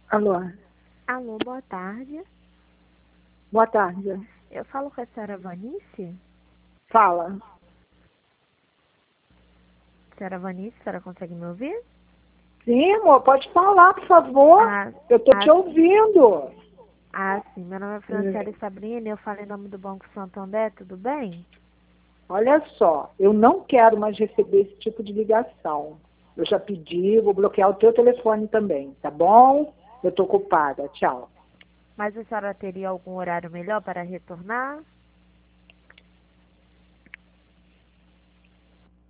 Alô, Alô, boa tarde. boa tarde. Eu falo com a senhora Vanice? Fala. Senhora Vanice, a senhora consegue me ouvir? Sim, amor, pode falar, por favor. Ah, Eu tô ah, te ouvindo. sim. Meu nome é Franciele Sabrina e eu falo em nome do Banco Santander, tudo bem? Olha só, eu não quero mais receber esse tipo de ligação. Eu já pedi, vou bloquear o teu telefone também, tá bom? Eu tô ocupada, tchau. Mas a senhora teria algum horário melhor para retornar?